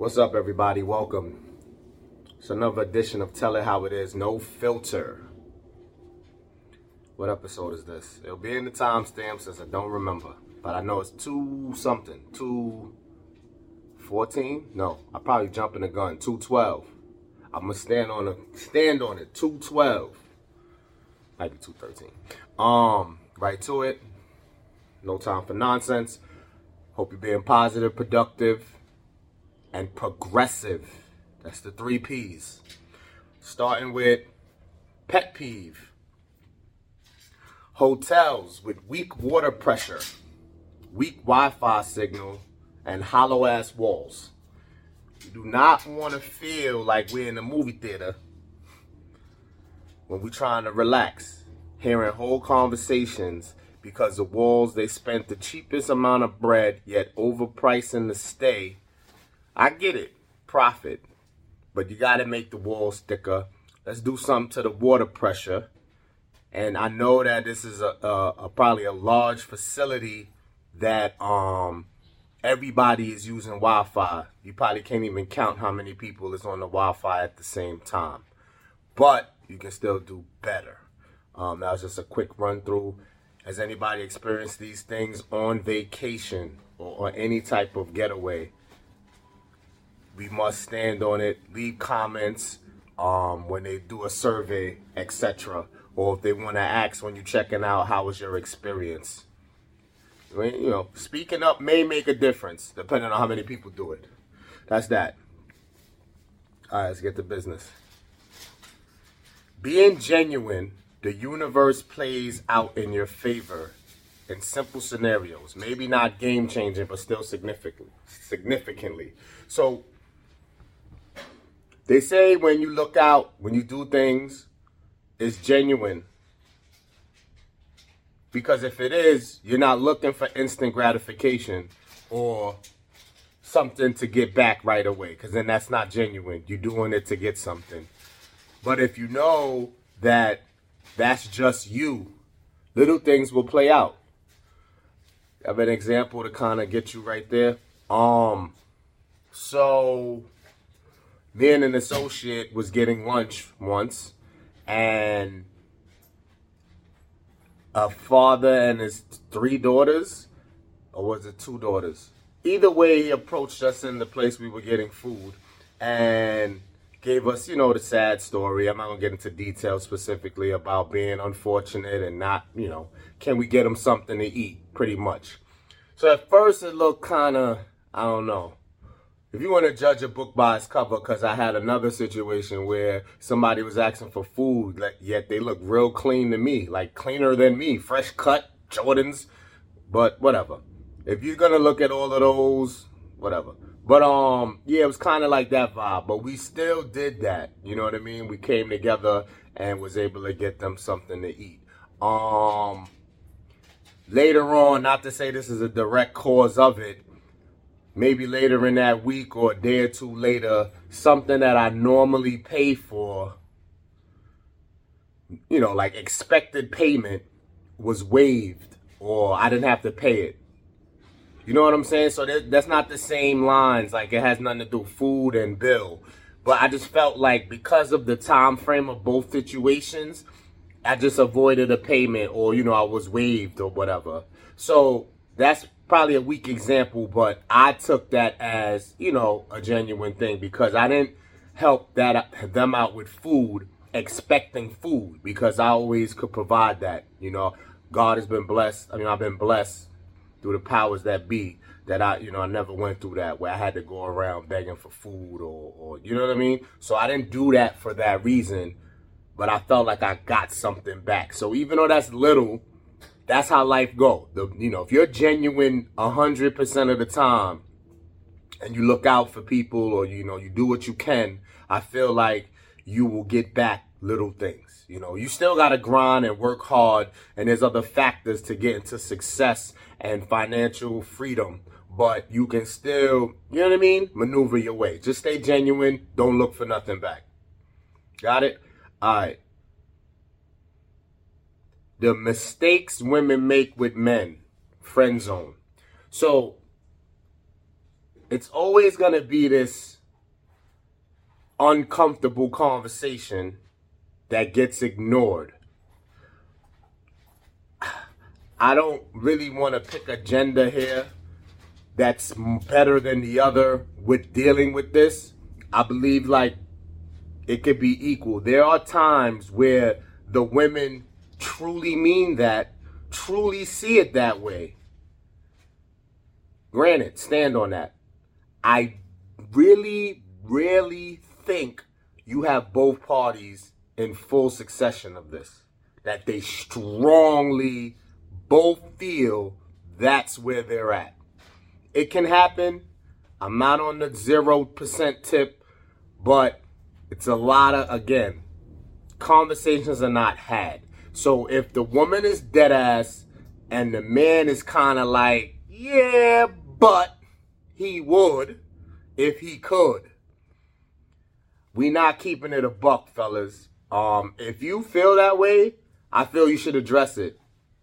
What's up, everybody? Welcome. It's another edition of Tell It How It Is, No Filter. What episode is this? It'll be in the timestamp since I don't remember. But I know it's 214? No, I probably jumping the gun. 212. I'm gonna stand on it. 212. Might be 213. Right to it. No time for nonsense. Hope you're being positive, productive, and progressive. That's the 3 P's. Starting with pet peeve. Hotels with weak water pressure, weak Wi-Fi signal, and hollow-ass walls. You do not want to feel like we're in a movie theater when we're trying to relax, hearing whole conversations because the walls, they spent the cheapest amount of bread, yet overpricing the stay. I get it, profit, but you got to make the walls thicker. Let's do something to the water pressure. And I know that this is probably a large facility that everybody is using Wi-Fi. You probably can't even count how many people is on the Wi-Fi at the same time. But you can still do better. That was just a quick run through. Has anybody experienced these things on vacation or any type of getaway? We must stand on it. Leave comments when they do a survey, etc. Or if they want to ask when you're checking out, how was your experience? You know, speaking up may make a difference depending on how many people do it. That's that. All right, let's get to business. Being genuine, the universe plays out in your favor in simple scenarios. Maybe not game-changing, but still significantly. So, they say when you look out, when you do things, it's genuine. Because if it is, you're not looking for instant gratification or something to get back right away. Because then that's not genuine. You're doing it to get something. But if you know that that's just you, little things will play out. I have an example to kind of get you right there. So me and an associate was getting lunch once, and a father and his 3 daughters, or was it 2 daughters? Either way, he approached us in the place we were getting food and gave us, the sad story. I'm not going to get into details specifically about being unfortunate and not, can we get him something to eat, pretty much. So at first it looked kind of, I don't know. If you want to judge a book by its cover, because I had another situation where somebody was asking for food, yet they look real clean to me, like cleaner than me, fresh cut, Jordans, but whatever. If you're going to look at all of those, whatever. But yeah, it was kind of like that vibe, but we still did that, you know what I mean? We came together and was able to get them something to eat. Later on, not to say this is a direct cause of it, maybe later in that week or a day or two later, something that I normally pay for, like expected payment, was waived, or I didn't have to pay it. You know what I'm saying? So that's not the same lines. Like, it has nothing to do with food and bill. But I just felt like because of the time frame of both situations, I just avoided a payment, or, I was waived or whatever. So that's probably a weak example, but I took that as, a genuine thing, because I didn't help them out with food expecting food, because I always could provide that. God has been blessed. I've been blessed through the powers that be, that I never went through that where I had to go around begging for food or you know what I mean? So I didn't do that for that reason, but I felt like I got something back. So even though that's little, that's how life go. If you're genuine 100% of the time and you look out for people, or, you do what you can, I feel like you will get back little things. You still got to grind and work hard, and there's other factors to get into success and financial freedom, but you can still, maneuver your way. Just stay genuine. Don't look for nothing back. Got it? All right. The mistakes women make with men. Friend zone. So it's always going to be this uncomfortable conversation that gets ignored. I don't really want to pick a gender here that's better than the other with dealing with this. I believe like it could be equal. There are times where the women truly mean that, truly see it that way. Granted, stand on that. I really, really think you have both parties in full succession of this. That they strongly both feel that's where they're at. It can happen. I'm not on the 0% tip, but it's a lot of, again, conversations are not had. So if the woman is dead ass and the man is kind of like, yeah, but he would if he could. We not keeping it a buck, fellas. If you feel that way, I feel you should address it.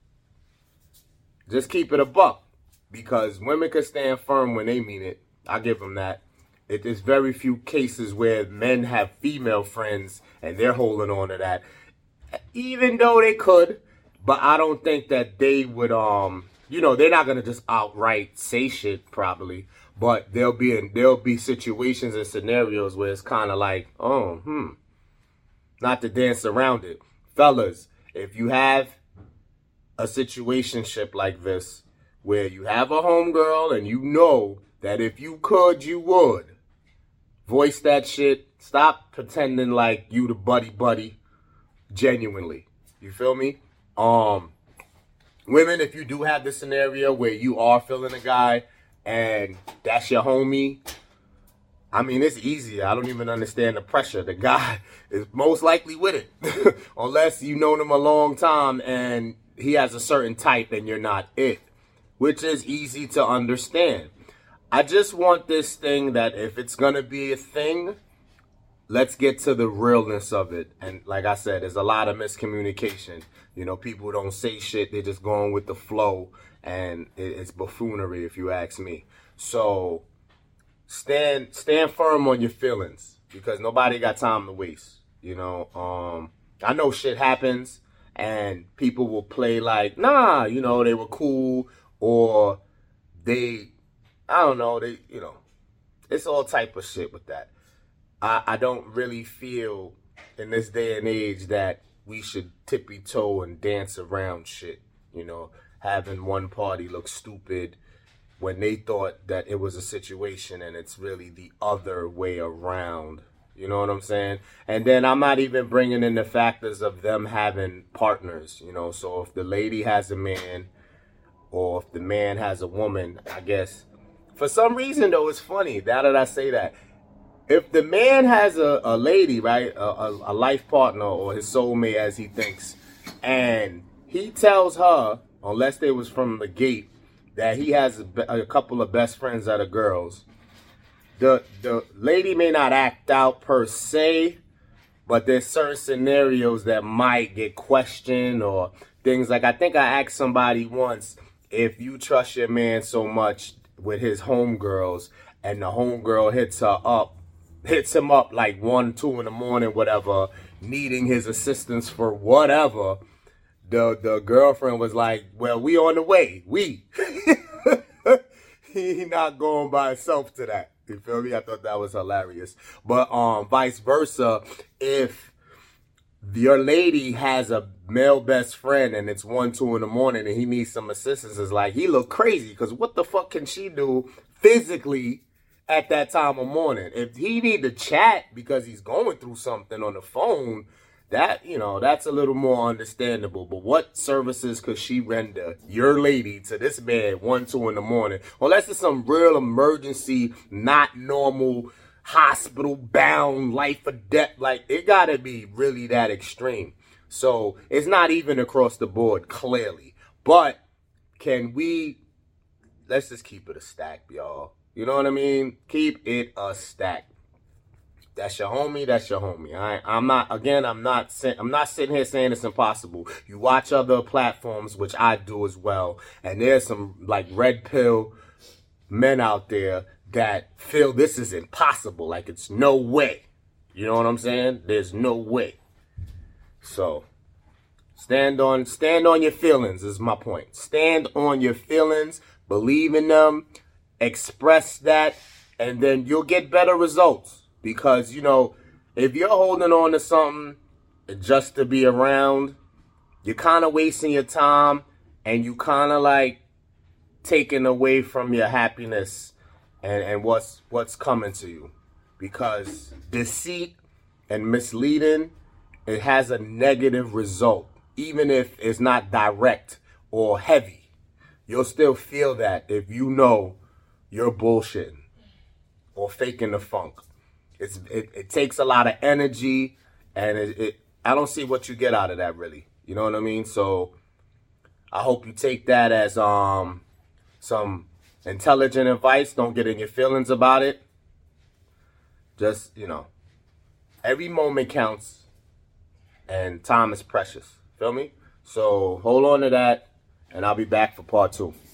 Just keep it a buck. Because women can stand firm when they mean it. I give them that. There's very few cases where men have female friends and they're holding on to that. Even though they could. But I don't think that they would, they're not going to just outright say shit probably. But there'll be situations and scenarios where it's kind of like, not to dance around it. Fellas, if you have a situationship like this, where you have a homegirl and you know that if you could, you would. Voice that shit. Stop pretending like you the buddy. Genuinely. You feel me? Women, if you do have this scenario where you are feeling a guy and that's your homie, I mean, it's easier. I don't even understand the pressure. The guy is most likely with it. Unless you known him a long time and he has a certain type and you're not it. Which is easy to understand. I just want this thing that if it's going to be a thing, let's get to the realness of it. And like I said, there's a lot of miscommunication. People don't say shit. They're just going with the flow. And it's buffoonery, if you ask me. So stand firm on your feelings. Because nobody got time to waste. I know shit happens. And people will play like, nah, they were cool. Or I don't know, it's all type of shit with that. I don't really feel in this day and age that we should tippy-toe and dance around shit, having one party look stupid when they thought that it was a situation and it's really the other way around. You know what I'm saying? And then I'm not even bringing in the factors of them having partners, So if the lady has a man, or if the man has a woman, I guess. For some reason, though, it's funny. Now that I say that. If the man has a lady, right, a life partner or his soulmate as he thinks, and he tells her, unless they was from the gate, that he has a couple of best friends that are girls, the lady may not act out per se, but there's certain scenarios that might get questioned or things like, I think I asked somebody once, if you trust your man so much with his homegirls and the homegirl hits him up like 1, 2 in the morning, whatever, needing his assistance for whatever, the girlfriend was like, well, we on the way. He not going by himself to that. You feel me? I thought that was hilarious. But vice versa, if your lady has a male best friend and it's 1, 2 in the morning and he needs some assistance, it's like, he look crazy because what the fuck can she do physically at that time of morning? If he need to chat because he's going through something on the phone, that, that's a little more understandable. But what services could she render your lady to this man 1, 2 in the morning? Unless it's some real emergency, not normal, hospital bound, life or death. Like, it gotta be really that extreme. So it's not even across the board, clearly. But let's just keep it a stack, y'all. You know what I mean? Keep it a stack. That's your homie. That's your homie. All right? I'm not sitting here saying it's impossible. You watch other platforms, which I do as well, and there's some like red pill men out there that feel this is impossible. Like, it's no way. You know what I'm saying? There's no way. So stand on your feelings is my point. Stand on your feelings, believe in them, express that, and then you'll get better results. Because, you know, if you're holding on to something just to be around, you're kind of wasting your time, and you kind of like taking away from your happiness and what's coming to you. Because deceit and misleading, it has a negative result. Even if it's not direct or heavy, you'll still feel that if you know you're bullshitting or faking the funk. It takes a lot of energy, and I don't see what you get out of that, really. You know what I mean? So I hope you take that as some intelligent advice. Don't get in your feelings about it. Just, you know, every moment counts, and time is precious. Feel me? So hold on to that, and I'll be back for part 2.